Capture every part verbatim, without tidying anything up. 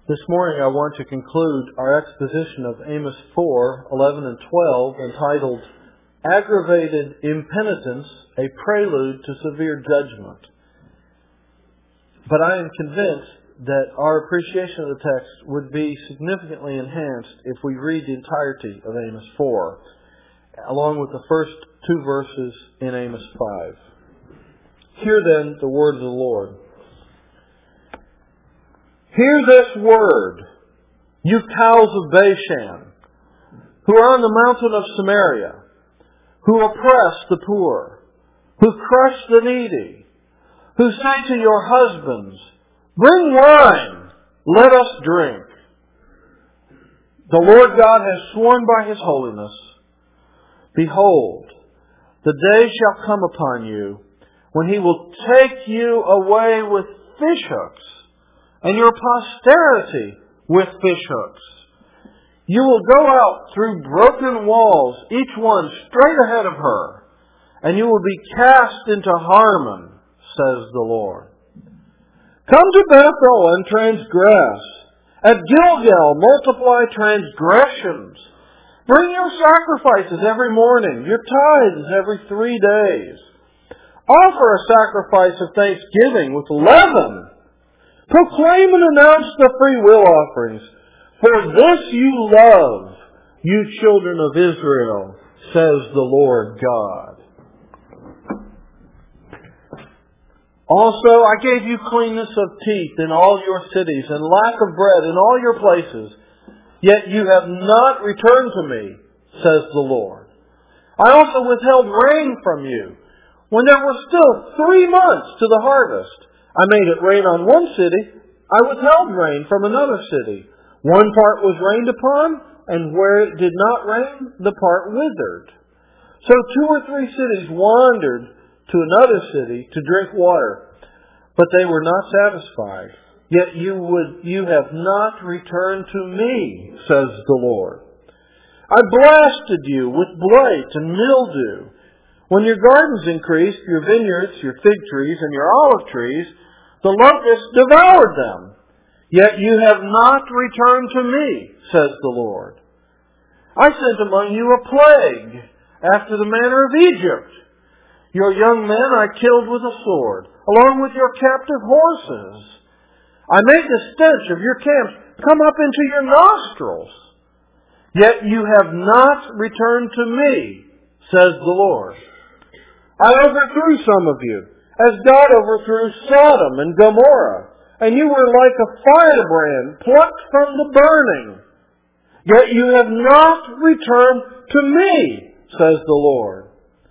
This morning I want to conclude our exposition of Amos four, eleven and twelve, entitled Aggravated Impenitence, a Prelude to Severe Judgment. But I am convinced that our appreciation of the text would be significantly enhanced if we read the entirety of Amos four, along with the first two verses in Amos five. Hear then the word of the Lord. Hear this word, you cows of Bashan, who are on the mountain of Samaria, who oppress the poor, who crush the needy, who say to your husbands, bring wine, let us drink. The Lord God has sworn by His holiness, behold, the day shall come upon you when He will take you away with fishhooks, and your posterity with fishhooks. You will go out through broken walls, each one straight ahead of her, and you will be cast into Harmon, says the Lord. Come to Bethel and transgress. At Gilgal multiply transgressions. Bring your sacrifices every morning, your tithes every three days. Offer a sacrifice of thanksgiving with leaven. Proclaim and announce the free will offerings. For this you love, you children of Israel, says the Lord God. Also, I gave you cleanness of teeth in all your cities, and lack of bread in all your places. Yet you have not returned to me, says the Lord. I also withheld rain from you, when there were still three months to the harvest. I made it rain on one city. I withheld rain from another city. One part was rained upon, and where it did not rain, the part withered. So two or three cities wandered to another city to drink water, but they were not satisfied. Yet you would, you have not returned to me, says the Lord. I blasted you with blight and mildew. When your gardens increased, your vineyards, your fig trees, and your olive trees, the locusts devoured them. Yet you have not returned to me, says the Lord. I sent among you a plague, after the manner of Egypt. Your young men I killed with a sword, along with your captive horses. I made the stench of your camps come up into your nostrils. Yet you have not returned to me, says the Lord. I overthrew some of you, as God overthrew Sodom and Gomorrah, and you were like a firebrand plucked from the burning. Yet you have not returned to me, says the Lord.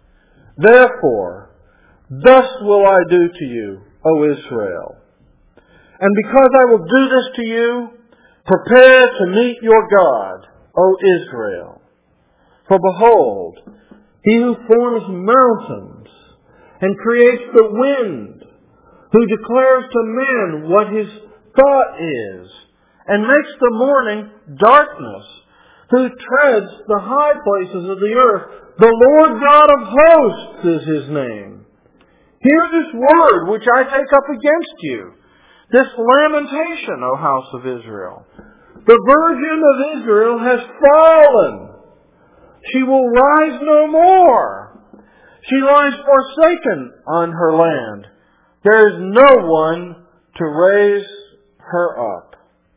Therefore, thus will I do to you, O Israel. And because I will do this to you, prepare to meet your God, O Israel. For behold, He who forms mountains and creates the wind, who declares to men what His thought is, and makes the morning darkness, who treads the high places of the earth, the Lord God of hosts is His name. Hear this word which I take up against you, this lamentation, O house of Israel. The Virgin of Israel has fallen. She will rise no more. She lies forsaken on her land. There is no one to raise her up.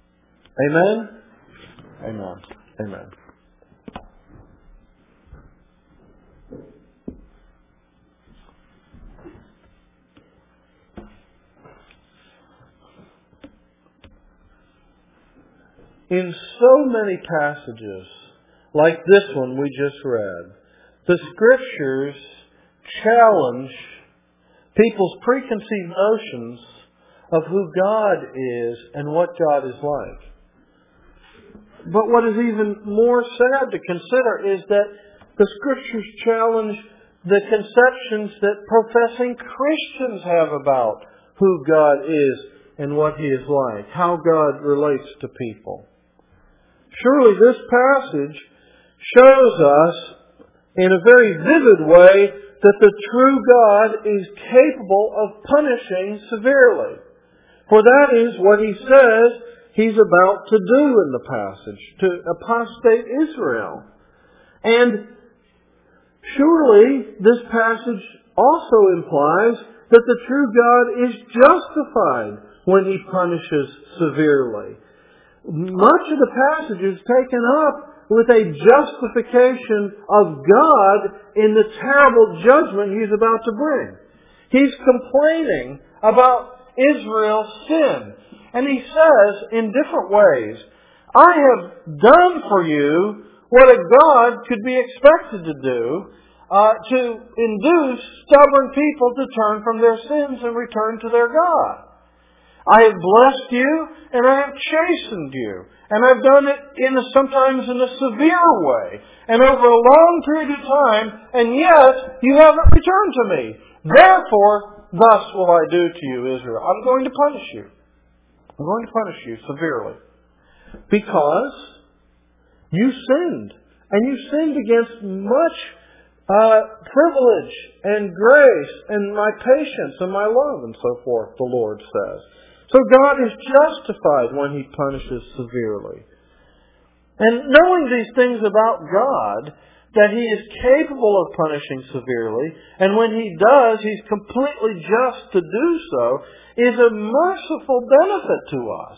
Amen? Amen. Amen. In so many passages, like this one we just read, the Scriptures challenge people's preconceived notions of who God is and what God is like. But what is even more sad to consider is that the Scriptures challenge the conceptions that professing Christians have about who God is and what He is like, how God relates to people. Surely this passage shows us in a very vivid way that the true God is capable of punishing severely. For that is what He says He's about to do in the passage, to apostate Israel. And surely this passage also implies that the true God is justified when He punishes severely. Much of the passage is taken up with a justification of God in the terrible judgment He's about to bring. He's complaining about Israel's sin. And He says in different ways, I have done for you what a God could be expected to do, uh, to induce stubborn people to turn from their sins and return to their God. I have blessed you and I have chastened you. And I've done it in a, sometimes in a severe way and over a long period of time, and yet you haven't returned to me. Therefore, thus will I do to you, Israel. I'm going to punish you. I'm going to punish you severely. Because you sinned. And you sinned against much uh, privilege and grace and my patience and my love and so forth, the Lord says. So God is justified when He punishes severely. And knowing these things about God, that He is capable of punishing severely, and when He does, He's completely just to do so, is a merciful benefit to us.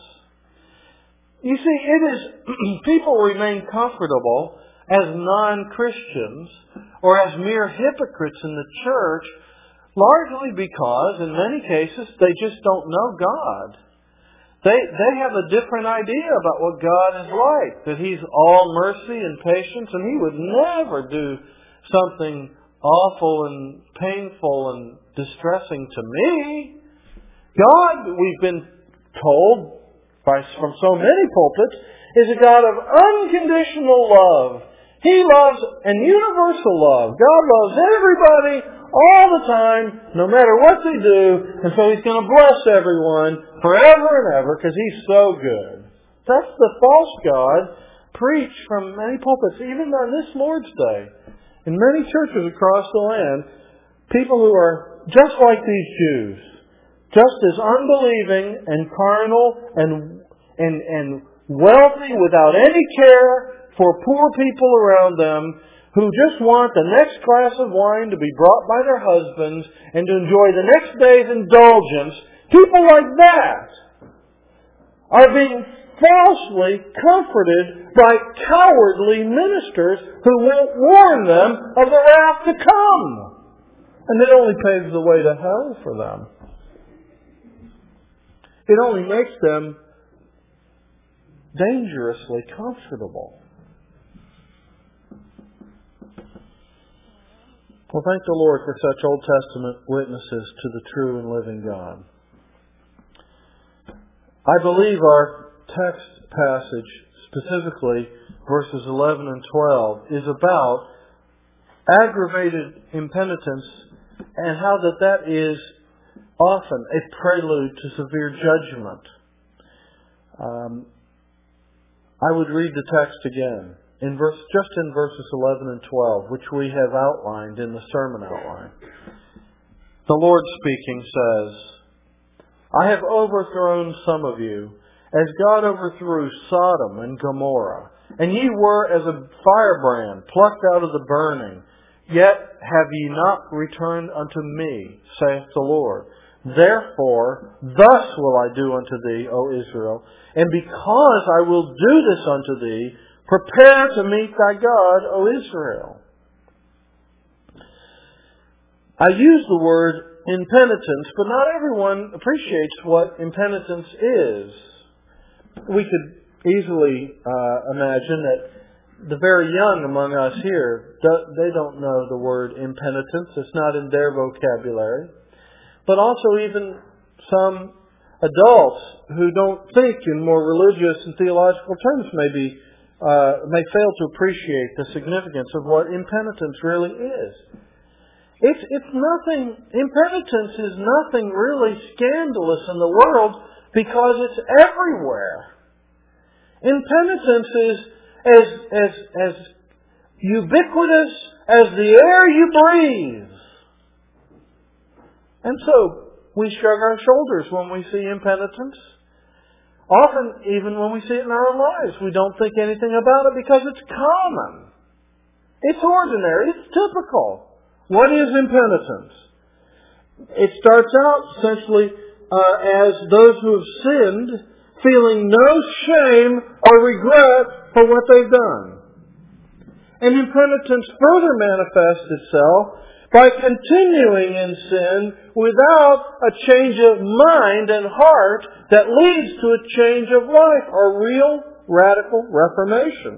You see, it is people remain comfortable as non-Christians or as mere hypocrites in the church, largely because, in many cases, they just don't know God. They they have a different idea about what God is like, that He's all mercy and patience, and He would never do something awful and painful and distressing to me. God, we've been told by, from so many pulpits, is a God of unconditional love. He loves an universal love. God loves everybody all the time, no matter what they do, and so He's going to bless everyone forever and ever because He's so good. That's the false God preached from many pulpits, even on this Lord's Day. In many churches across the land, people who are just like these Jews, just as unbelieving and carnal and and and wealthy without any care for poor people around them, who just want the next glass of wine to be brought by their husbands and to enjoy the next day's indulgence. People like that are being falsely comforted by cowardly ministers who won't warn them of the wrath to come. And it only paves the way to hell for them. It only makes them dangerously comfortable. Well, thank the Lord for such Old Testament witnesses to the true and living God. I believe our text passage, specifically verses eleven and twelve, is about aggravated impenitence and how that that is often a prelude to severe judgment. Um, I would read the text again. In verse, just in verses eleven and twelve, which we have outlined in the sermon outline. The Lord speaking says, I have overthrown some of you, as God overthrew Sodom and Gomorrah. And ye were as a firebrand plucked out of the burning. Yet have ye not returned unto me, saith the Lord. Therefore, thus will I do unto thee, O Israel. And because I will do this unto thee, prepare to meet thy God, O Israel. I use the word impenitence, but not everyone appreciates what impenitence is. We could easily uh, imagine that the very young among us here, they don't know the word impenitence. It's not in their vocabulary. But also even some adults who don't think in more religious and theological terms maybe Uh, may fail to appreciate the significance of what impenitence really is. It's, it's nothing, impenitence is nothing really scandalous in the world because it's everywhere. Impenitence is as, as, as ubiquitous as the air you breathe. And so we shrug our shoulders when we see impenitence. Often, even when we see it in our own lives, we don't think anything about it because it's common. It's ordinary. It's typical. What is impenitence? It starts out essentially uh, as those who have sinned feeling no shame or regret for what they've done. And impenitence further manifests itself by continuing in sin without a change of mind and heart that leads to a change of life or real radical reformation.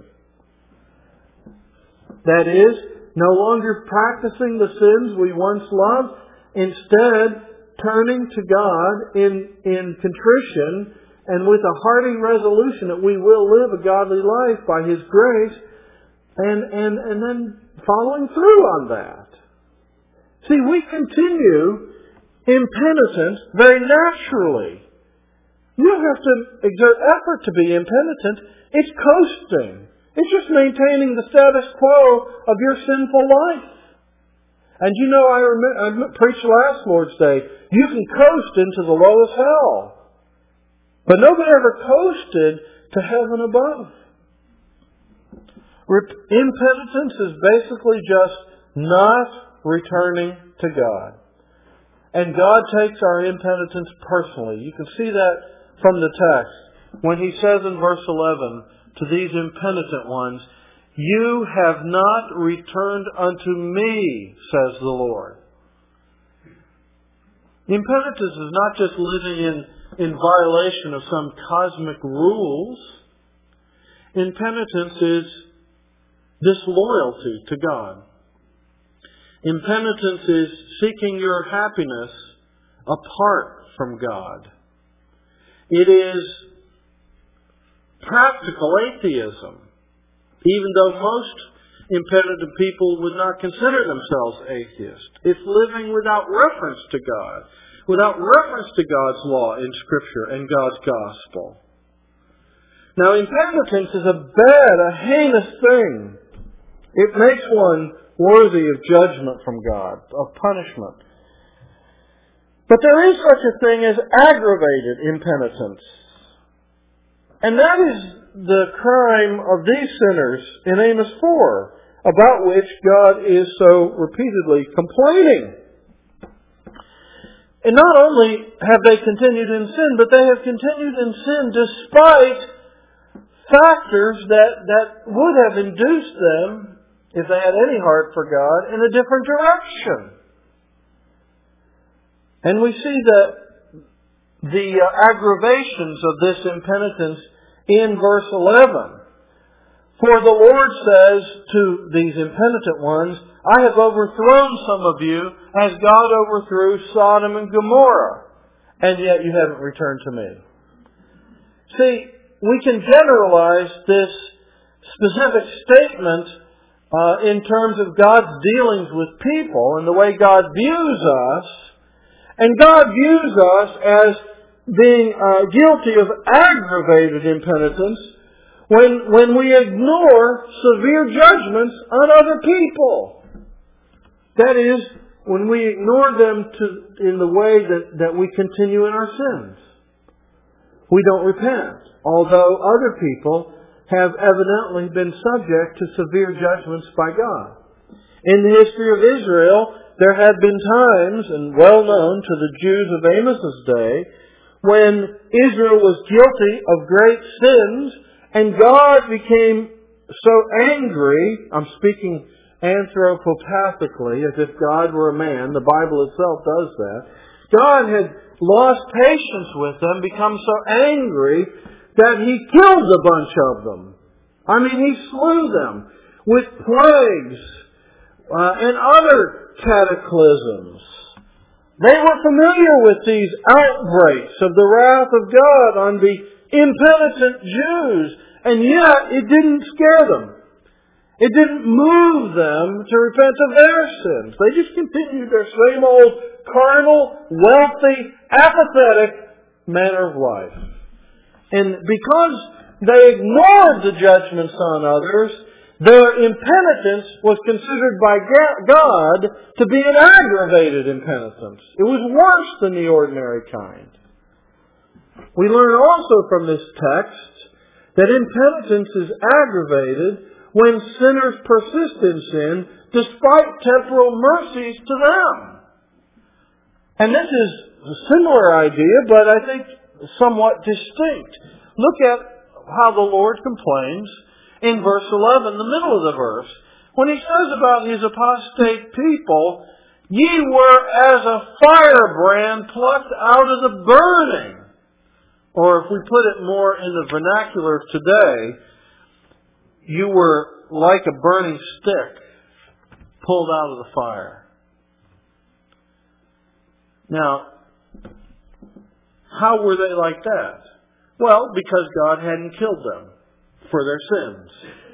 That is, no longer practicing the sins we once loved, instead turning to God in, in contrition and with a hearty resolution that we will live a godly life by His grace, and, and, and then following through on that. See, we continue impenitent very naturally. You don't have to exert effort to be impenitent. It's coasting. It's just maintaining the status quo of your sinful life. And you know, I, rem- I preached last Lord's Day, you can coast into the lowest hell. But nobody ever coasted to heaven above. Rep- impenitence is basically just not returning to God. And God takes our impenitence personally. You can see that from the text. When He says in verse eleven to these impenitent ones, "You have not returned unto me, says the Lord." Impenitence is not just living in, in violation of some cosmic rules. Impenitence is disloyalty to God. Impenitence is seeking your happiness apart from God. It is practical atheism, even though most impenitent people would not consider themselves atheists. It's living without reference to God, without reference to God's law in Scripture and God's gospel. Now, impenitence is a bad, a heinous thing. It makes one worthy of judgment from God, of punishment. But there is such a thing as aggravated impenitence. And that is the crime of these sinners in Amos four, about which God is so repeatedly complaining. And not only have they continued in sin, but they have continued in sin despite factors that, that would have induced them, if they had any heart for God, in a different direction. And we see that the uh, aggravations of this impenitence in verse eleven. For the Lord says to these impenitent ones, "I have overthrown some of you as God overthrew Sodom and Gomorrah, and yet you haven't returned to me." See, we can generalize this specific statement uh, in terms of God's dealings with people and the way God views us. And God views us as being uh, guilty of aggravated impenitence when, when we ignore severe judgments on other people. That is, when we ignore them to, in the way that, that we continue in our sins. We don't repent, although other people have evidently been subject to severe judgments by God. In the history of Israel, there had been times, and well known to the Jews of Amos's day, when Israel was guilty of great sins, and God became so angry, I'm speaking anthropopathically, as if God were a man, the Bible itself does that. God had lost patience with them, become so angry that He killed a bunch of them. I mean, He slew them with plagues uh, and other cataclysms. They were familiar with these outbreaks of the wrath of God on the impenitent Jews, and yet it didn't scare them. It didn't move them to repent of their sins. They just continued their same old carnal, wealthy, apathetic manner of life. And because they ignored the judgments on others, their impenitence was considered by God to be an aggravated impenitence. It was worse than the ordinary kind. We learn also from this text that impenitence is aggravated when sinners persist in sin despite temporal mercies to them. And this is a similar idea, but I think somewhat distinct. Look at how the Lord complains in verse eleven, the middle of the verse, when He says about His apostate people, "Ye were as a firebrand plucked out of the burning." Or if we put it more in the vernacular of today, you were like a burning stick pulled out of the fire. Now, how were they like that? Well, because God hadn't killed them for their sins.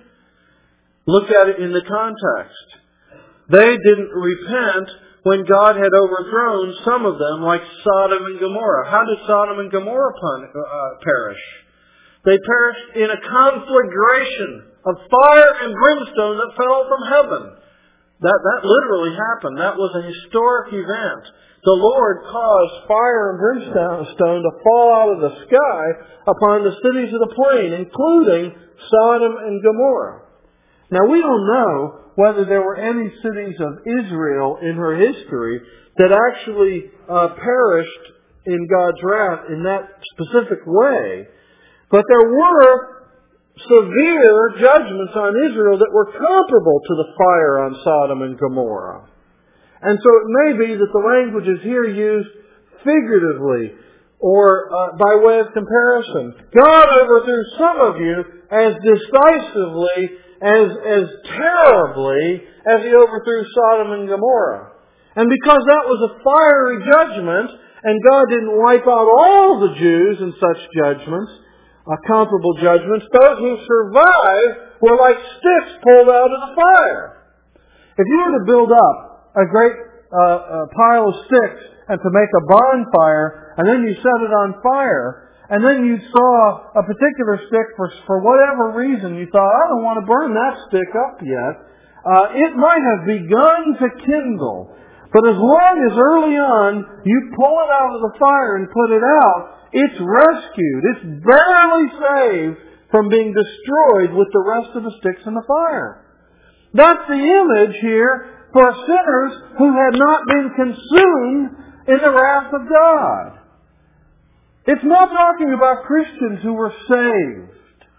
Look at it in the context. They didn't repent when God had overthrown some of them, like Sodom and Gomorrah. How did Sodom and Gomorrah pun- uh, perish? They perished in a conflagration of fire and brimstone that fell from heaven. That, that literally happened. That was a historic event. The Lord caused fire and brimstone to fall out of the sky upon the cities of the plain, including Sodom and Gomorrah. Now, we don't know whether there were any cities of Israel in her history that actually uh, perished in God's wrath in that specific way. But there were severe judgments on Israel that were comparable to the fire on Sodom and Gomorrah. And so it may be that the language is here used figuratively or uh, by way of comparison. God overthrew some of you as decisively, as, as terribly as He overthrew Sodom and Gomorrah. And because that was a fiery judgment, and God didn't wipe out all the Jews in such judgments, uh, comparable judgments, those who survived were like sticks pulled out of the fire. If you were to build up a great uh, a pile of sticks and to make a bonfire, and then you set it on fire, and then you saw a particular stick for, for whatever reason, you thought, I don't want to burn that stick up yet. Uh, it might have begun to kindle. But as long as early on you pull it out of the fire and put it out, it's rescued. It's barely saved from being destroyed with the rest of the sticks in the fire. That's the image here for sinners who had not been consumed in the wrath of God. It's not talking about Christians who were saved.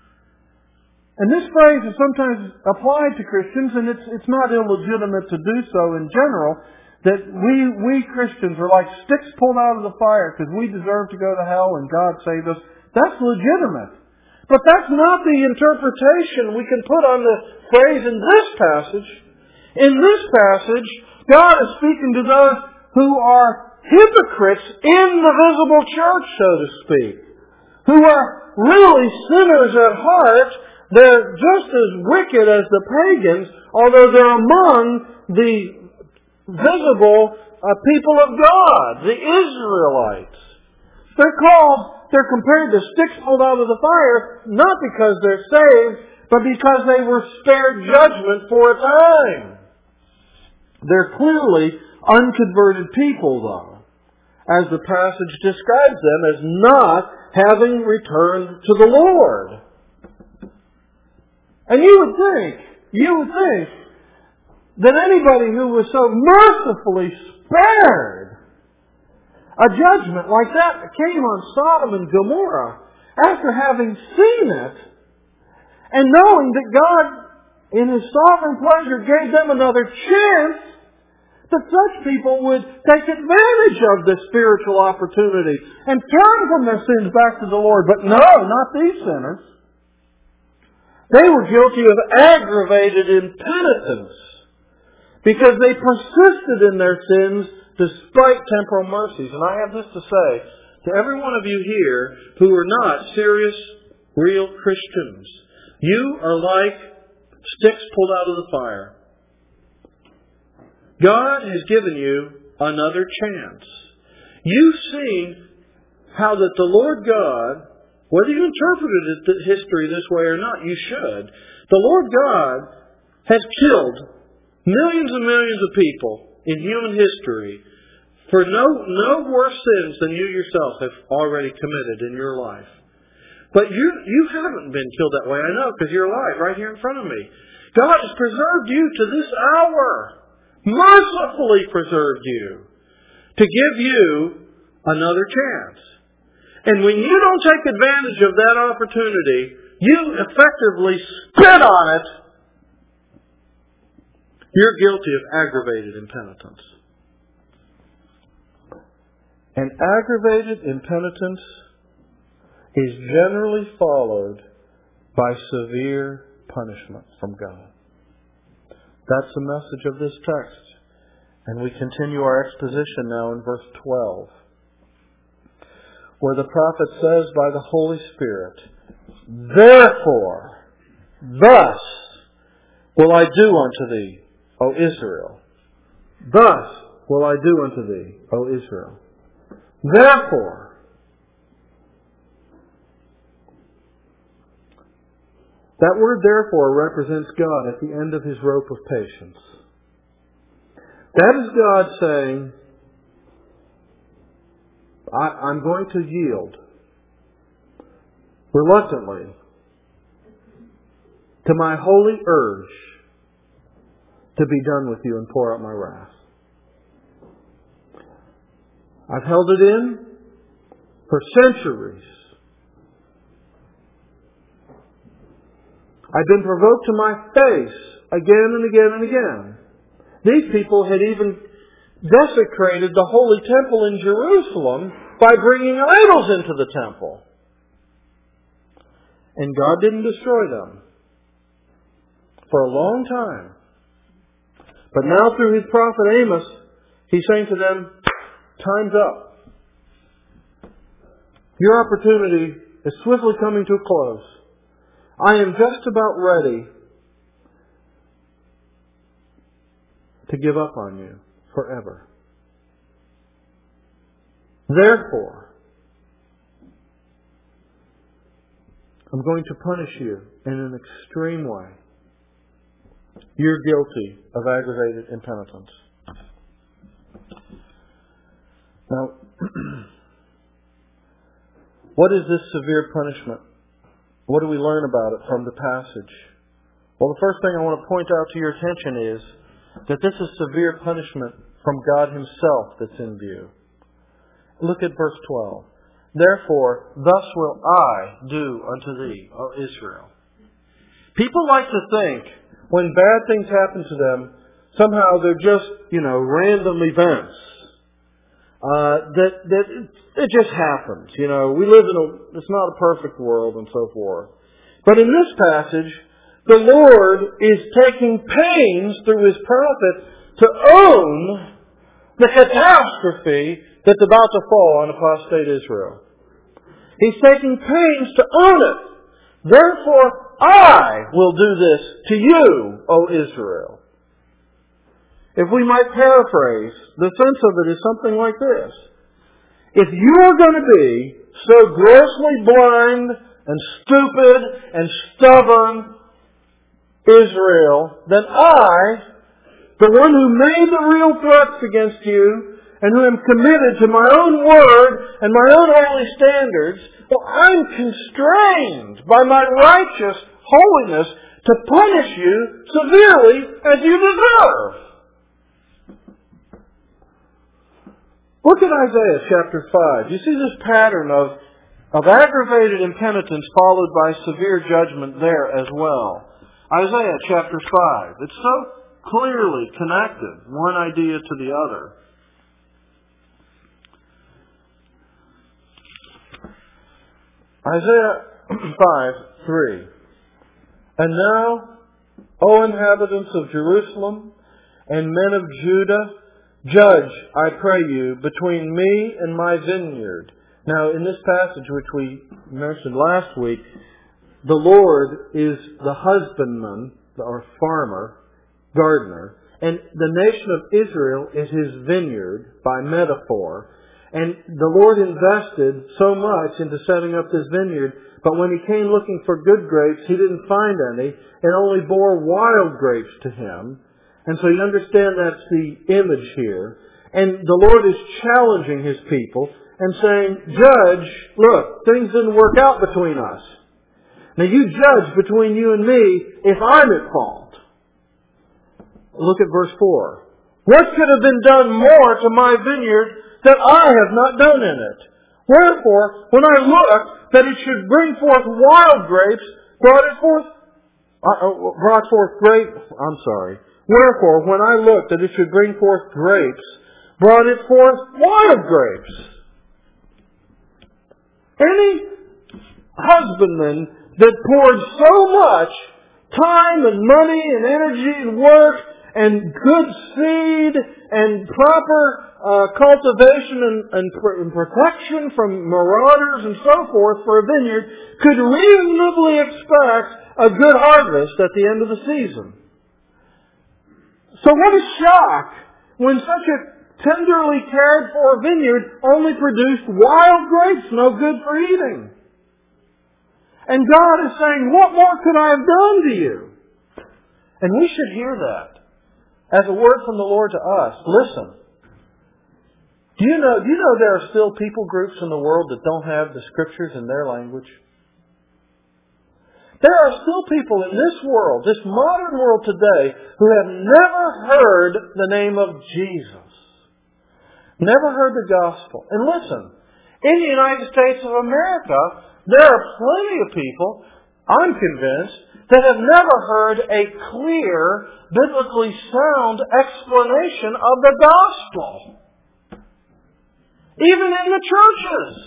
And this phrase is sometimes applied to Christians, and it's, it's not illegitimate to do so in general, that we, we Christians are like sticks pulled out of the fire because we deserve to go to hell and God saved us. That's legitimate. But that's not the interpretation we can put on the phrase in this passage. In this passage, God is speaking to those who are hypocrites in the visible church, so to speak, who are really sinners at heart. They're just as wicked as the pagans, although they're among the visible uh, people of God, the Israelites. They're called, they're compared to sticks pulled out of the fire, not because they're saved, but because they were spared judgment for a time. They're clearly unconverted people, though, as the passage describes them as not having returned to the Lord. And you would think, you would think, that anybody who was so mercifully spared a judgment like that that came on Sodom and Gomorrah, after having seen it, and knowing that God, in His sovereign pleasure, gave them another chance, that such people would take advantage of this spiritual opportunity and turn from their sins back to the Lord. But no, not these sinners. They were guilty of aggravated impenitence, because they persisted in their sins despite temporal mercies. And I have this to say to every one of you here who are not serious, real Christians. You are like sticks pulled out of the fire. God has given you another chance. You've seen how that the Lord God, whether you interpreted the history this way or not, you should. The Lord God has killed millions and millions of people in human history For no, no worse sins than you yourself have already committed in your life. But you, you haven't been killed that way, I know, because you're alive right here in front of me. God has preserved you to this hour. Mercifully preserved you. To give you another chance. And when you don't take advantage of that opportunity, you effectively spit on it. You're guilty of aggravated impenitence. And aggravated impenitence is generally followed by severe punishment from God. That's the message of this text. And we continue our exposition now in verse twelve, where the prophet says by the Holy Spirit, "Therefore, thus will I do unto thee, O Israel. Thus will I do unto thee, O Israel." Therefore, that word therefore represents God at the end of His rope of patience. That is God saying, I, I'm going to yield reluctantly to my holy urge to be done with you and pour out my wrath. I've held it in for centuries. I've been provoked to my face again and again and again. These people had even desecrated the holy temple in Jerusalem by bringing idols into the temple. And God didn't destroy them for a long time. But now through His prophet Amos, He's saying to them, time's up. Your opportunity is swiftly coming to a close. I am just about ready to give up on you forever. Therefore, I'm going to punish you in an extreme way. You're guilty of aggravated impenitence. Now, what is this severe punishment? What do we learn about it from the passage? Well, the first thing I want to point out to your attention is that this is severe punishment from God Himself that's in view. Look at verse twelve. Therefore, thus will I do unto thee, O Israel. People like to think when bad things happen to them, somehow they're just, you know, random events. Uh, that that it, it just happens. You know, we live in a, it's not a perfect world and so forth. But in this passage, the Lord is taking pains through His prophet to own the catastrophe that's about to fall on apostate Israel. He's taking pains to own it. Therefore, I will do this to you, O Israel. If we might paraphrase, the sense of it is something like this. If you're going to be so grossly blind and stupid and stubborn, Israel, then I, the one who made the real threats against you, and who am committed to my own word and my own holy standards, well, I'm constrained by my righteous holiness to punish you severely as you deserve. Look at Isaiah chapter five. You see this pattern of, of aggravated impenitence followed by severe judgment there as well. Isaiah chapter five. It's so clearly connected, one idea to the other. Isaiah five, three. And now, O inhabitants of Jerusalem and men of Judah, judge, I pray you, between me and my vineyard. Now, in this passage which we mentioned last week, the Lord is the husbandman, or farmer, gardener, and the nation of Israel is His vineyard, by metaphor. And the Lord invested so much into setting up this vineyard, but when He came looking for good grapes, He didn't find any. It only bore wild grapes to Him. And so you understand that's the image here. And the Lord is challenging His people and saying, judge, look, things didn't work out between us. Now you judge between you and me if I'm at fault. Look at verse four. What could have been done more to my vineyard that I have not done in it? Wherefore, when I looked that it should bring forth wild grapes, brought it forth, uh, brought forth grape, I'm sorry. Wherefore, when I looked that it should bring forth grapes, brought it forth wild grapes. Any husbandman that poured so much time and money and energy and work and good seed and proper uh, cultivation and, and, pr- and protection from marauders and so forth for a vineyard could reasonably expect a good harvest at the end of the season. So what a shock when such a tenderly cared for vineyard only produced wild grapes, no good for eating. And God is saying, what more could I have done to you? And we should hear that as a word from the Lord to us. Listen. Do you know, do you know there are still people groups in the world that don't have the Scriptures in their language? There are still people in this world, this modern world today, who have never heard the name of Jesus. Never heard the gospel. And listen, in the United States of America, there are plenty of people, I'm convinced, that have never heard a clear, biblically sound explanation of the gospel. Even in the churches.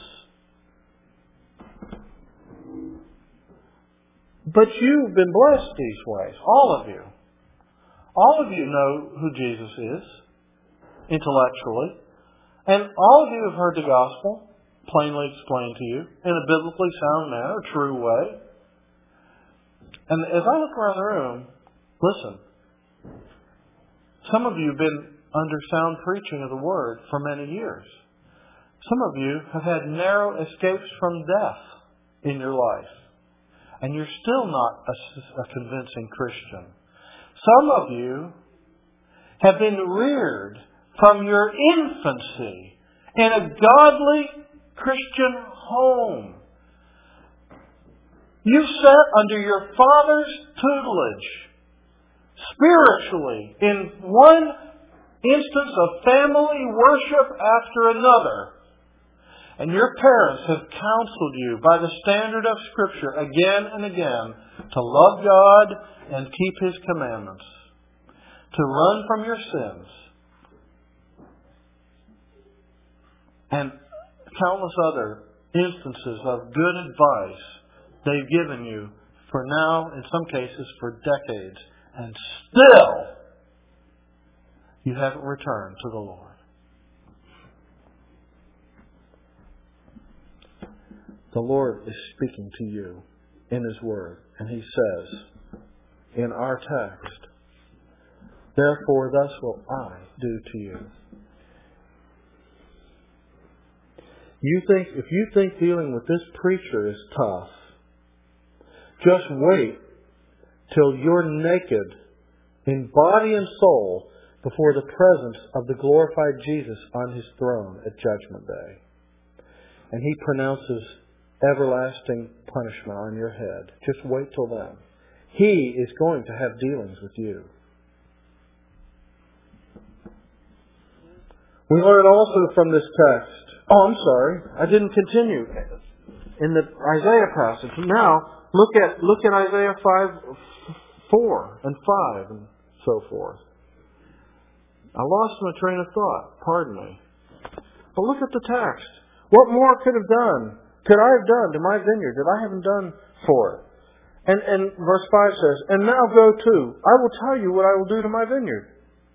But you've been blessed these ways. All of you. All of you know who Jesus is, intellectually. And all of you have heard the gospel plainly explained to you in a biblically sound manner, a true way. And as I look around the room, listen, some of you have been under sound preaching of the Word for many years. Some of you have had narrow escapes from death in your life. And you're still not a, a convincing Christian. Some of you have been reared from your infancy in a godly Christian home. You sat under your father's tutelage, spiritually, in one instance of family worship after another. And your parents have counseled you by the standard of Scripture again and again to love God and keep His commandments, to run from your sins, and countless other instances of good advice they've given you for now, in some cases, for decades. And still, you haven't returned to the Lord. The Lord is speaking to you in His Word. And He says in our text, therefore thus will I do to you. You think, if you think dealing with this preacher is tough, just wait till you're naked in body and soul before the presence of the glorified Jesus on His throne at Judgment Day. And He pronounces everlasting punishment on your head. Just wait till then. He is going to have dealings with you. We learn also from this text. Oh, I'm sorry. I didn't continue in the Isaiah passage. Now, look at look at Isaiah five, four and five and so forth. I lost my train of thought. Pardon me. But look at the text. What more could have done? Could I have done to my vineyard that I haven't done for it? And, and verse five says, and now go to, I will tell you what I will do to my vineyard.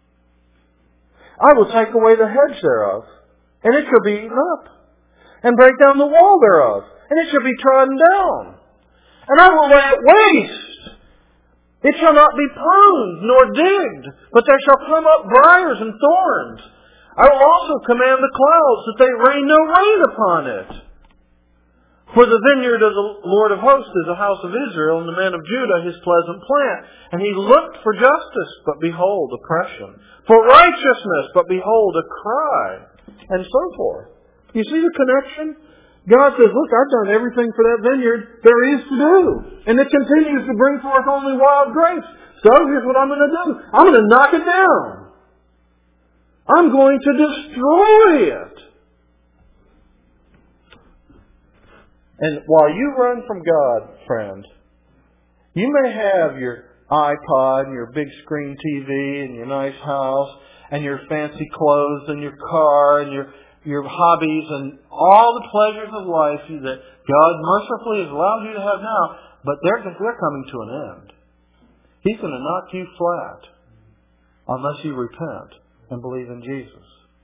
I will take away the hedge thereof, and it shall be eaten up, and break down the wall thereof, and it shall be trodden down. And I will lay it waste. It shall not be pruned nor digged, but there shall come up briars and thorns. I will also command the clouds that they rain no rain upon it. For the vineyard of the Lord of hosts is a house of Israel, and the man of Judah his pleasant plant. And he looked for justice, but behold, oppression. For righteousness, but behold, a cry. And so forth. You see the connection? God says, look, I've done everything for that vineyard there is to do. And it continues to bring forth only wild grapes. So here's what I'm going to do. I'm going to knock it down. I'm going to destroy it. And while you run from God, friend, you may have your iPod and your big screen T V and your nice house and your fancy clothes and your car and your your hobbies and all the pleasures of life that God mercifully has allowed you to have now, but they're, they're coming to an end. He's going to knock you flat unless you repent and believe in Jesus.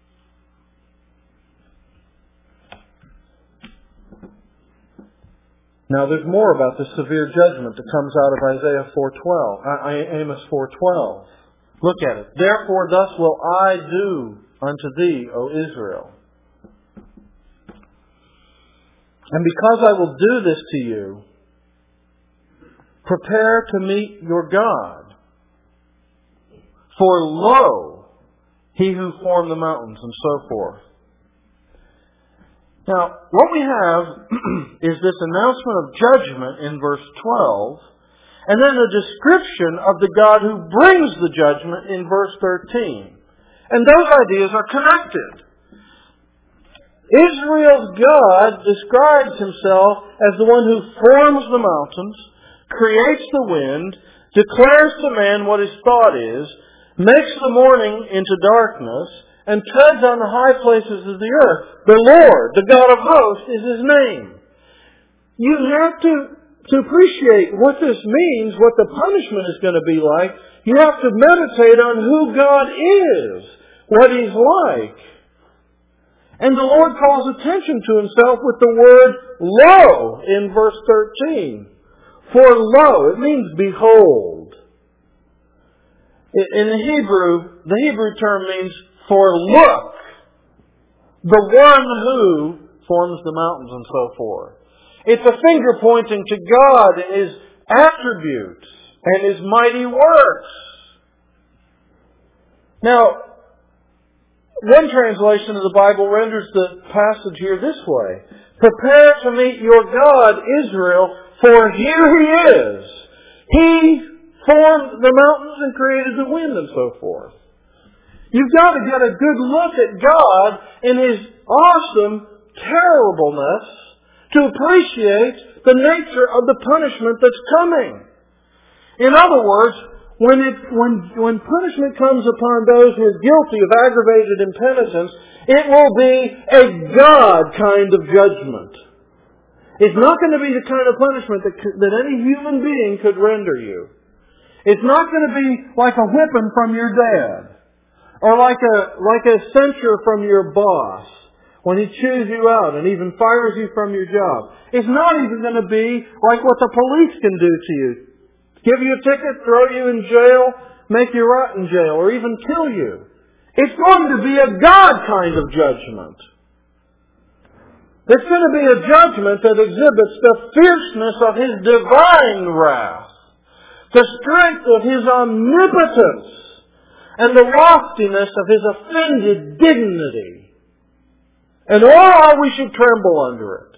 Now there's more about the severe judgment that comes out of Isaiah four twelve, uh, Amos four twelve. Look at it. Therefore thus will I do unto thee, O Israel. And because I will do this to you, prepare to meet your God. For lo, he who formed the mountains, and so forth. Now, what we have is this announcement of judgment in verse twelve, and then a description of the God who brings the judgment in verse thirteen. And those ideas are connected. Israel's God describes himself as the one who forms the mountains, creates the wind, declares to man what his thought is, makes the morning into darkness, and treads on the high places of the earth. The Lord, the God of hosts, is his name. You have to, to appreciate what this means, what the punishment is going to be like. You have to meditate on who God is, what he's like. And the Lord calls attention to himself with the word lo in verse thirteen. For lo, it means behold. In the Hebrew, the Hebrew term means for look, the one who forms the mountains and so forth. It's a finger pointing to God and his attributes and his mighty works. Now, one translation of the Bible renders the passage here this way. Prepare to meet your God, Israel, for here he is. He formed the mountains and created the wind and so forth. You've got to get a good look at God in his awesome terribleness to appreciate the nature of the punishment that's coming. In other words, when it, when, when punishment comes upon those who are guilty of aggravated impenitence, it will be a God kind of judgment. It's not going to be the kind of punishment that, that any human being could render you. It's not going to be like a whipping from your dad. Or like a, like a censure from your boss when he chews you out and even fires you from your job. It's not even going to be like what the police can do to you. Give you a ticket, throw you in jail, make you rot in jail, or even kill you. It's going to be a God kind of judgment. It's going to be a judgment that exhibits the fierceness of his divine wrath, the strength of his omnipotence, and the loftiness of his offended dignity. And all we should tremble under it.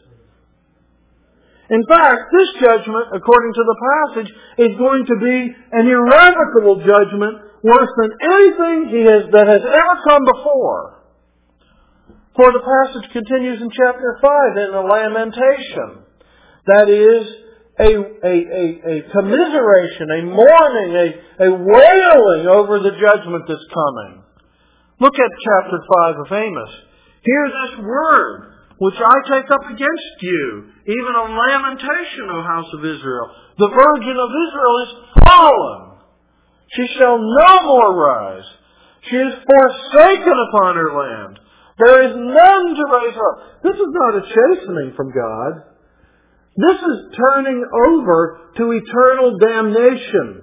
In fact, this judgment, according to the passage, is going to be an irrevocable judgment worse than anything he has, that has ever come before. For the passage continues in chapter five in a lamentation. That is, a, a, a, a commiseration, a mourning, a, a wailing over the judgment that's coming. Look at chapter five of Amos. Hear this word, which I take up against you, even a lamentation, O house of Israel. The virgin of Israel is fallen. She shall no more rise. She is forsaken upon her land. There is none to raise her up. This is not a chastening from God. This is turning over to eternal damnation.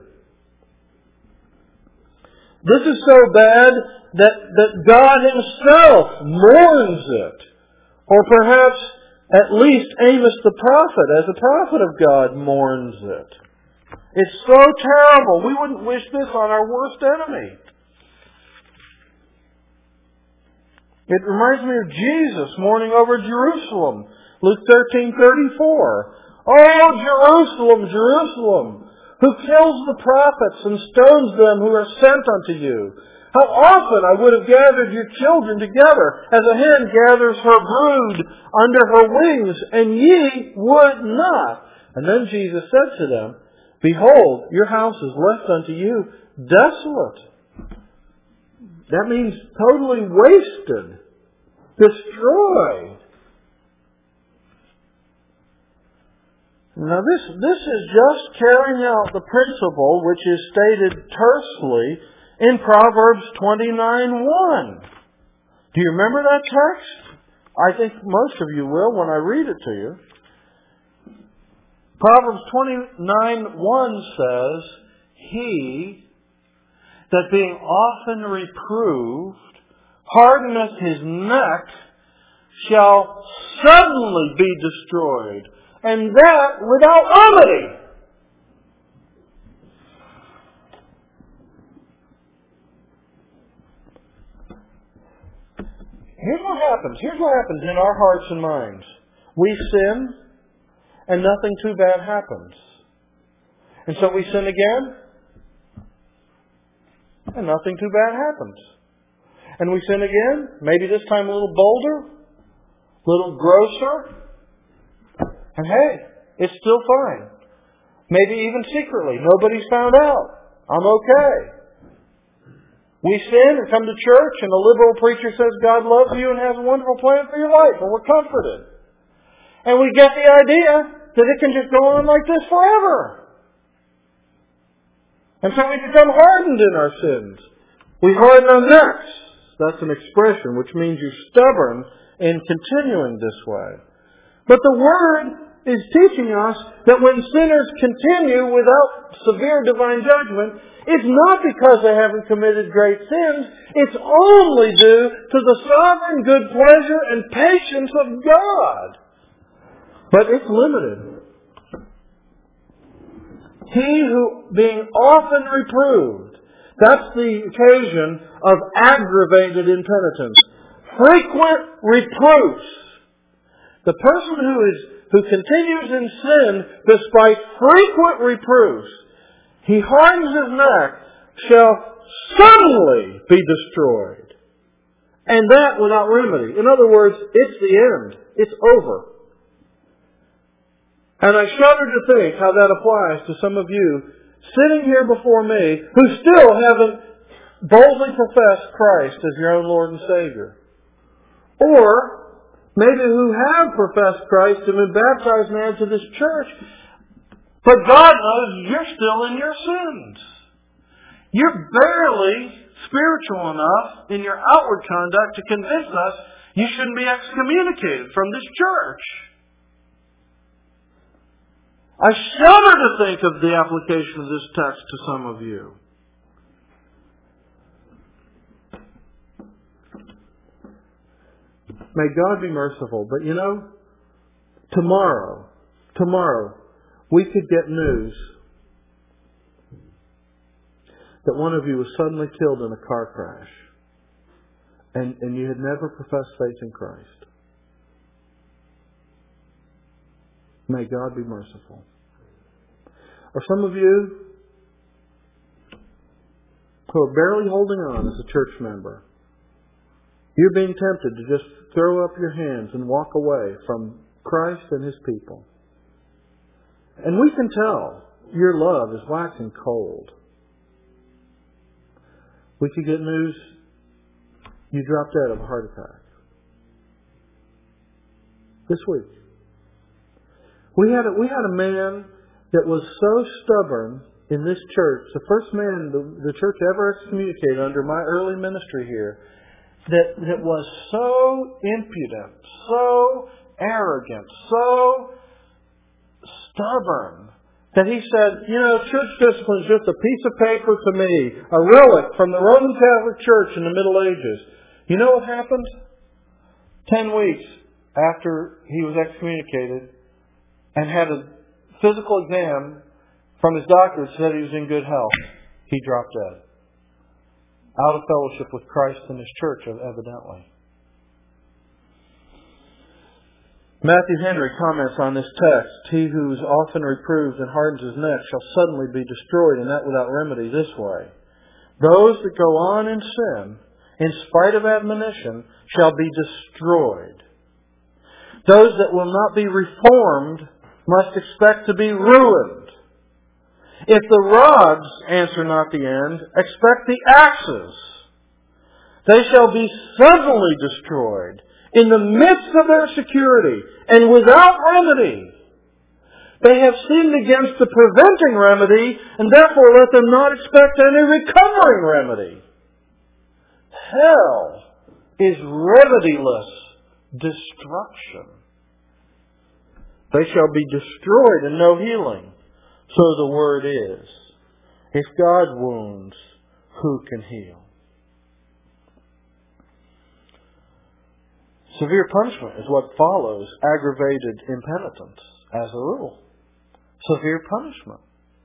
This is so bad that, that God himself mourns it. Or perhaps At least Amos the prophet, as a prophet of God, mourns it. It's so terrible. We wouldn't wish this on our worst enemy. It reminds me of Jesus mourning over Jerusalem. Luke thirteen thirty-four. Oh, Jerusalem, Jerusalem, who kills the prophets and stones them who are sent unto you. How often I would have gathered your children together, as a hen gathers her brood under her wings, and ye would not. And then Jesus said to them, Behold, your house is left unto you desolate. That means totally wasted, destroyed. Now this, this is just carrying out the principle which is stated tersely in Proverbs twenty-nine one. Do you remember that text? I think most of you will when I read it to you. Proverbs twenty-nine one says, He that being often reproved hardeneth his neck shall suddenly be destroyed, and that without remedy. Here's what happens. Here's what happens in our hearts and minds. We sin, and nothing too bad happens. And so we sin again, and nothing too bad happens. And we sin again, maybe this time a little bolder, a little grosser, and hey, it's still fine. Maybe even secretly. Nobody's found out. I'm okay. We sin and come to church, and the liberal preacher says God loves you and has a wonderful plan for your life, and we're comforted. And we get the idea that it can just go on like this forever. And so we become hardened in our sins. We harden our necks. That's an expression which means you're stubborn in continuing this way. But the Word is teaching us that when sinners continue without severe divine judgment, it's not because they haven't committed great sins. It's only due to the sovereign good pleasure and patience of God. But it's limited. He who, being often reproved, that's the occasion of aggravated impenitence. Frequent reproofs. The person who is who continues in sin despite frequent reproofs, he hardens his neck, shall suddenly be destroyed. And that without remedy. In other words, it's the end. It's over. And I shudder to think how that applies to some of you sitting here before me who still haven't boldly professed Christ as your own Lord and Savior. Or maybe who have professed Christ and been baptized and added to this church, but God knows you're still in your sins. You're barely spiritual enough in your outward conduct to convince us you shouldn't be excommunicated from this church. I shudder to think of the application of this text to some of you. May God be merciful. But you know, tomorrow, tomorrow, we could get news that one of you was suddenly killed in a car crash and, and you had never professed faith in Christ. May God be merciful. Or some of you who are barely holding on as a church member, you're being tempted to just throw up your hands and walk away from Christ and His people. And we can tell your love is waxing cold. We could get news you dropped dead of a heart attack. This week. We had a, we had a man that was so stubborn in this church, the first man the, the church ever excommunicated under my early ministry here, that, that was so impudent, so arrogant, so stubborn, that he said, you know, church discipline is just a piece of paper to me, a relic from the Roman Catholic Church in the Middle Ages. You know what happened? Ten weeks. after he was excommunicated and had a physical exam from his doctor that said he was in good health, he dropped dead. Out of fellowship with Christ and His church, evidently. Matthew Henry comments on this text, "He who is often reproved and hardens his neck shall suddenly be destroyed, and that without remedy, this way. Those that go on in sin, in spite of admonition, shall be destroyed. Those that will not be reformed must expect to be ruined. If the rods answer not the end, expect the axes. They shall be suddenly destroyed in the midst of their security and without remedy. They have sinned against the preventing remedy, and therefore let them not expect any recovering remedy. Hell is remediless destruction. They shall be destroyed and no healing. So the word is, if God wounds, who can heal?" Severe punishment is what follows aggravated impenitence, as a rule. Severe punishment.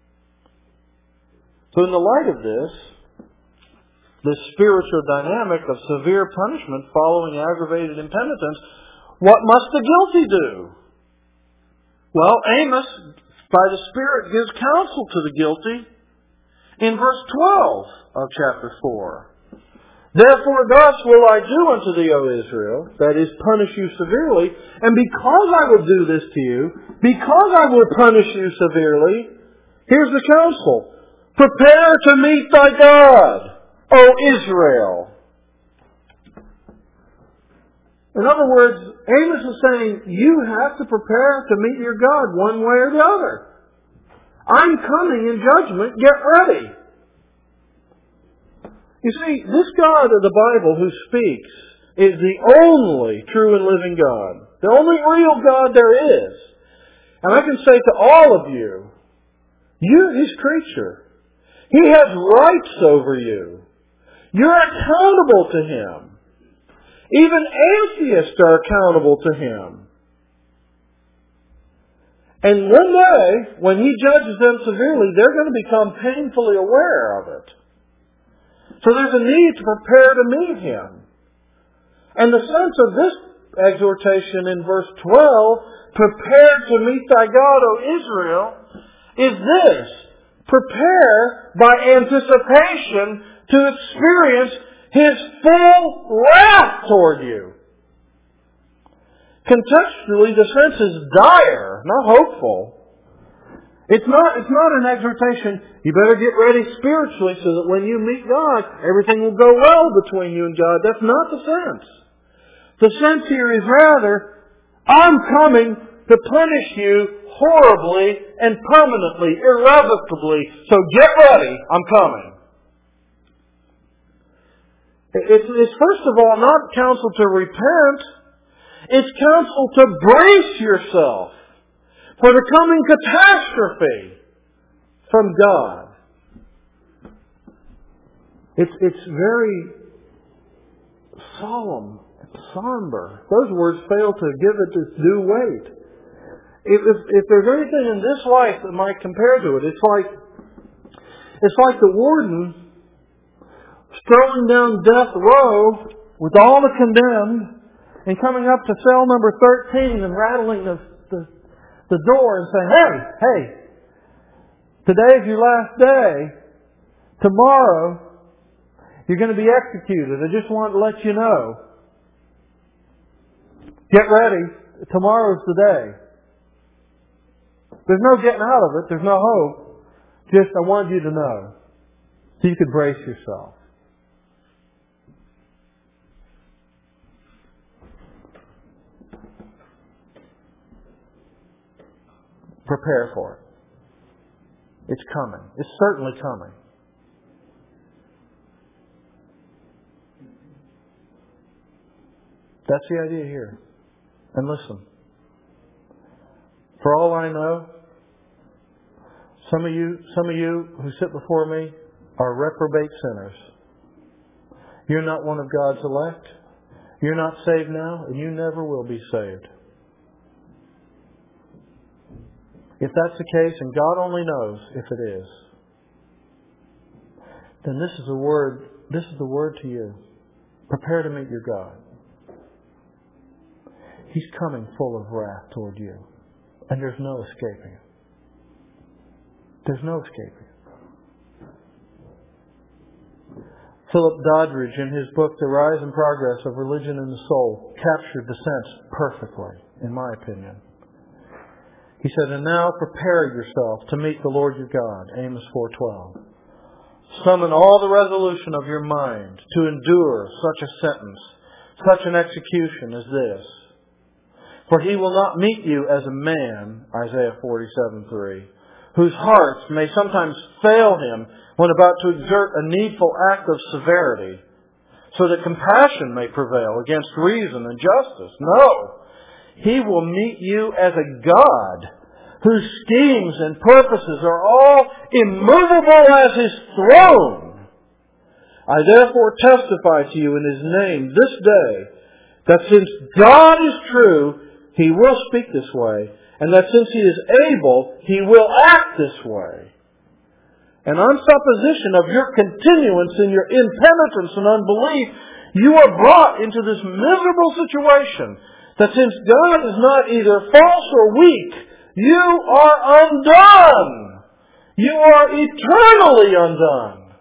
So in the light of this, the spiritual dynamic of severe punishment following aggravated impenitence, what must the guilty do? Well, Amos, by the Spirit, gives counsel to the guilty in verse twelve of chapter four. "Therefore thus will I do unto thee, O Israel," that is, punish you severely, "and because I will do this to you, because I will punish you severely," here's the counsel, "prepare to meet thy God, O Israel." In other words, Amos is saying, you have to prepare to meet your God one way or the other. I'm coming in judgment. Get ready. You see, this God of the Bible who speaks is the only true and living God. The only real God there is. And I can say to all of you, you're His creature. He has rights over you. You're accountable to Him. Even atheists are accountable to Him. And one day, when He judges them severely, they're going to become painfully aware of it. So there's a need to prepare to meet Him. And the sense of this exhortation in verse twelve, "Prepare to meet thy God, O Israel," is this: prepare by anticipation to experience His full wrath toward you. Contextually, the sense is dire, not hopeful. It's not, it's not an exhortation, you better get ready spiritually so that when you meet God, everything will go well between you and God. That's not the sense. The sense here is rather, I'm coming to punish you horribly and permanently, irrevocably. So get ready, I'm coming. It's, it's first of all not counsel to repent. It's counsel to brace yourself for the coming catastrophe from God. It's, it's very solemn, somber. Those words fail to give it its due weight. If, if, if there's anything in this life that might compare to it, it's like, it's like the warden strolling down death row with all the condemned and coming up to cell number thirteen and rattling the, the, the door and saying, hey, hey, today's your last day. Tomorrow you're going to be executed. I just wanted to let you know. Get ready. Tomorrow's the day. There's no getting out of it. There's no hope. Just I wanted you to know so you could brace yourself. Prepare for it. It's coming. It's certainly coming. That's the idea here. And listen. For all I know, some of you, some of you who sit before me are reprobate sinners. You're not one of God's elect. You're not saved now, and you never will be saved. If that's the case, and God only knows if it is, then this is a word, this is the word to you. Prepare to meet your God. He's coming full of wrath toward you. And there's no escaping it. There's no escaping it. Philip Doddridge, in his book, The Rise and Progress of Religion in the Soul, captured the sense perfectly, in my opinion. He said, and now prepare yourself to meet the Lord your God, Amos four twelve. Summon all the resolution of your mind to endure such a sentence, such an execution as this. For he will not meet you as a man, Isaiah forty-seven three, whose hearts may sometimes fail him when about to exert a needful act of severity, so that compassion may prevail against reason and justice. No, he will meet you as a God, whose schemes and purposes are all immovable as His throne. I therefore testify to you in His name this day, that since God is true, He will speak this way, and that since He is able, He will act this way. And on supposition of your continuance in your impenitence and unbelief, you are brought into this miserable situation, that since God is not either false or weak, you are undone. You are eternally undone.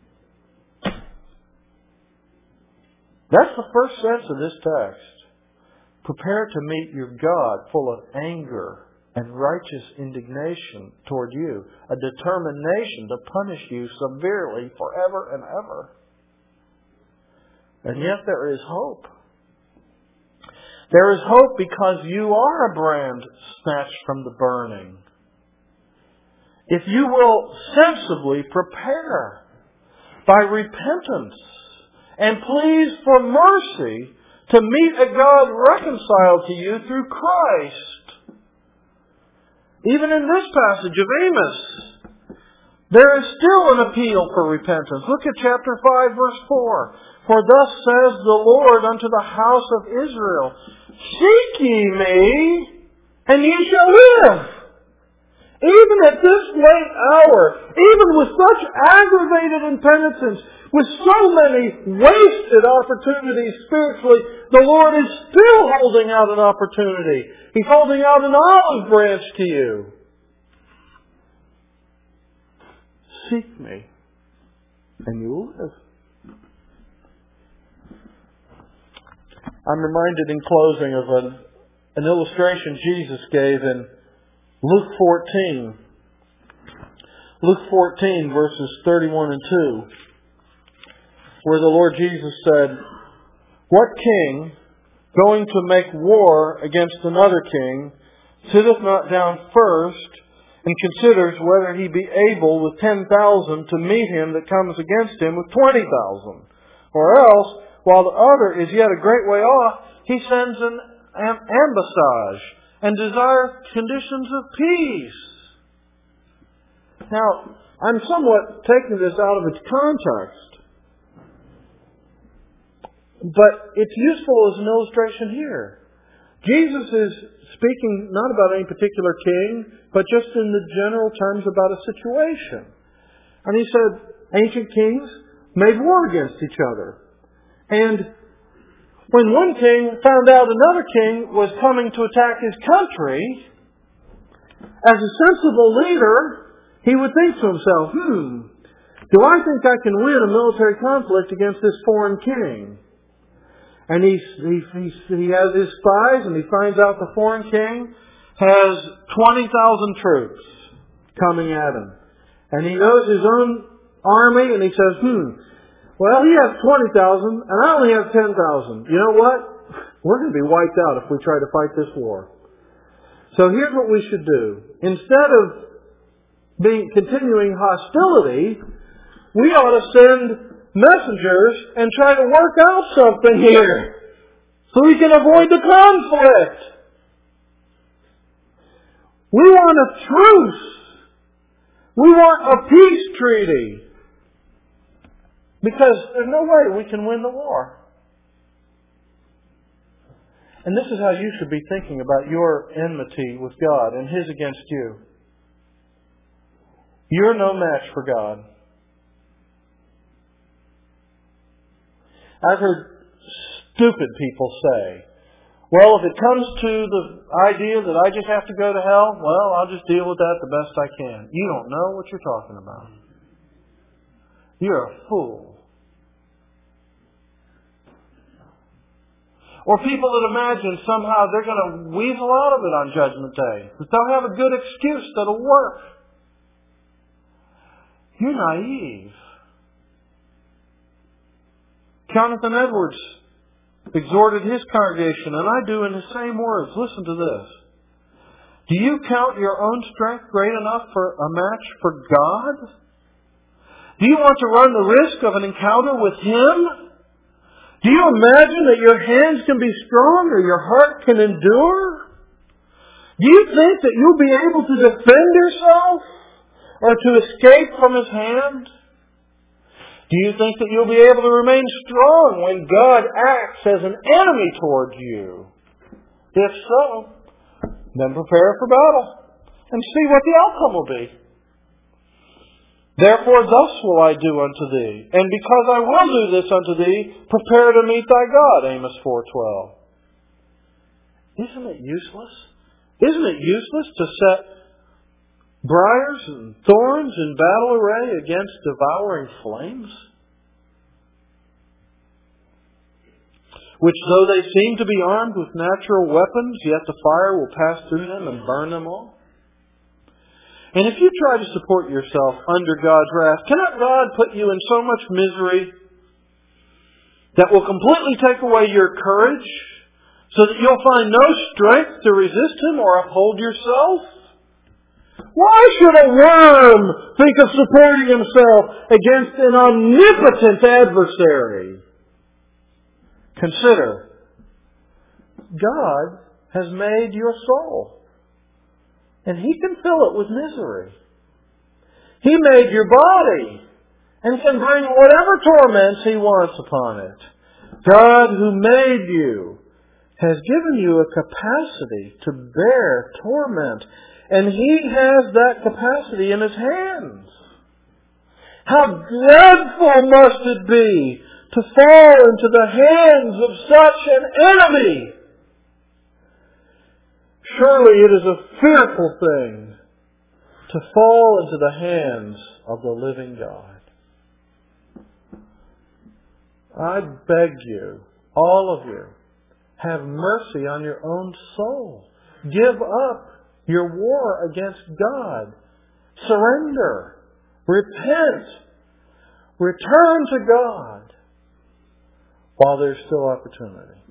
That's the first sense of this text. Prepare to meet your God full of anger and righteous indignation toward you, a determination to punish you severely forever and ever. And yet there is hope. There is hope because you are a brand snatched from the burning. If you will sensibly prepare by repentance and please for mercy to meet a God reconciled to you through Christ. Even in this passage of Amos, there is still an appeal for repentance. Look at chapter five, verse four. For thus says the Lord unto the house of Israel, seek ye me, and ye shall live. Even at this late hour, even with such aggravated impenitence, with so many wasted opportunities spiritually, the Lord is still holding out an opportunity. He's holding out an olive branch to you. Seek me, and you will live. I'm reminded in closing of an, an illustration Jesus gave in Luke fourteen. Luke fourteen, verses thirty-one and two, where the Lord Jesus said, what king, going to make war against another king, sitteth not down first, and considers whether he be able with ten thousand to meet him that comes against him with twenty thousand? Or else, while the other is yet a great way off, he sends an ambassage and desires conditions of peace. Now, I'm somewhat taking this out of its context, but it's useful as an illustration here. Jesus is speaking not about any particular king, but just in the general terms about a situation. And he said, ancient kings made war against each other. And when one king found out another king was coming to attack his country, as a sensible leader, he would think to himself, hmm, do I think I can win a military conflict against this foreign king? And he, he, he, he has his spies, and he finds out the foreign king has twenty thousand troops coming at him. And he knows his own army, and he says, hmm, well, he has twenty thousand, and I only have ten thousand. You know what? We're going to be wiped out if we try to fight this war. So here's what we should do. Instead of being continuing hostility, we ought to send messengers and try to work out something here so we can avoid the conflict. We want a truce. We want a peace treaty. Because there's no way we can win the war. And this is how you should be thinking about your enmity with God and His against you. You're no match for God. I've heard stupid people say, well, if it comes to the idea that I just have to go to hell, well, I'll just deal with that the best I can. You don't know what you're talking about. You're a fool. Or people that imagine somehow they're going to weasel out of it on Judgment Day. That they'll have a good excuse that'll work. You're naive. Jonathan Edwards exhorted his congregation, and I do in the same words. Listen to this. Do you count your own strength great enough for a match for God? Do you want to run the risk of an encounter with Him? Do you imagine that your hands can be strong or your heart can endure? Do you think that you'll be able to defend yourself or to escape from His hand? Do you think that you'll be able to remain strong when God acts as an enemy towards you? If so, then prepare for battle and see what the outcome will be. Therefore thus will I do unto thee, and because I will do this unto thee, prepare to meet thy God. Amos four twelve. Isn't it useless? Isn't it useless to set briars and thorns in battle array against devouring flames? Which though they seem to be armed with natural weapons, yet the fire will pass through them and burn them all. And if you try to support yourself under God's wrath, cannot God put you in so much misery that will completely take away your courage so that you'll find no strength to resist Him or uphold yourself? Why should a worm think of supporting himself against an omnipotent adversary? Consider, God has made your soul. And He can fill it with misery. He made your body and can bring whatever torments He wants upon it. God who made you has given you a capacity to bear torment. And He has that capacity in His hands. How dreadful must it be to fall into the hands of such an enemy! Surely it is a fearful thing to fall into the hands of the living God. I beg you, all of you, have mercy on your own soul. Give up your war against God. Surrender. Repent. Return to God while there's still opportunity.